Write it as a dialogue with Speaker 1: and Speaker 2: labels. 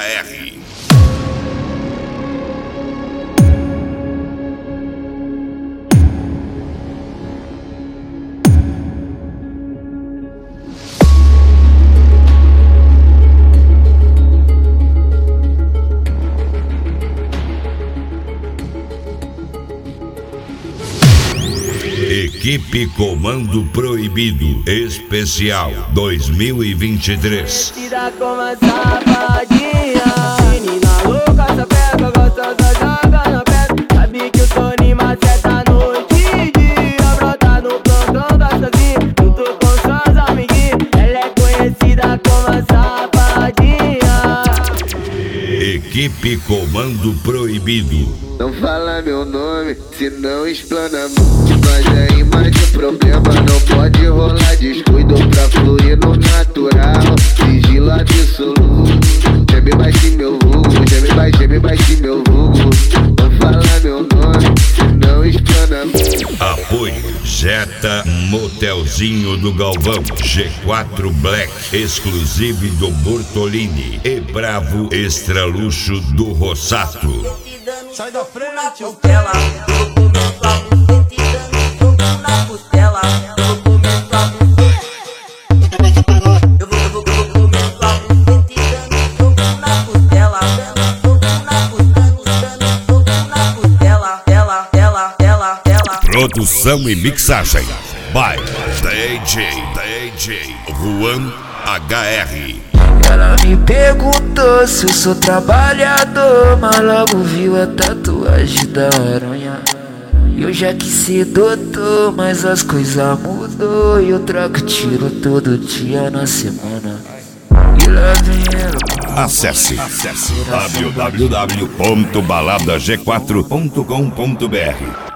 Speaker 1: HR. Equipe Comando Proibido Especial 2023.
Speaker 2: Tira como a safadinha, menina louca, essa pega gostosa, joga na pedra. Sabe que o Tony maceta a noite e dia, brota no plantão da sozinha, junto com suas amiguinhas. Ela é conhecida como a safadinha.
Speaker 1: Equipe Comando Proibido.
Speaker 3: Não fala meu nome, senão explana muito. Mas aí mais um problema, não pode rolar descuido pra fluir no natural. Sigilo absoluto, geme baixo meu vulgo, geme baixo meu vulgo. Não fala meu nome, senão explana muito.
Speaker 1: Apoio Jetta Motelzinho do Galvão, G4 Black, exclusivo do Bortolini e Bravo Extra Luxo do Rossato.
Speaker 4: Sai da frente,
Speaker 5: eu vou comer tua buceta e dando soco na costela. Eu vou comer tua buceta. Eu vou comer tua buceta e dando soco na costela. Dando soco na costela, dando soco na costela. Ela.
Speaker 1: Produção e mixagem by DJ Juan HR.
Speaker 6: Ela me perguntou se eu sou trabalhador, mas logo viu a tatuagem da aranha. Eu já quis ser doutor, mas as coisas mudou. E eu troco tiro todo dia na semana. E lá vem ela.
Speaker 1: Acesse www.baladag4.com.br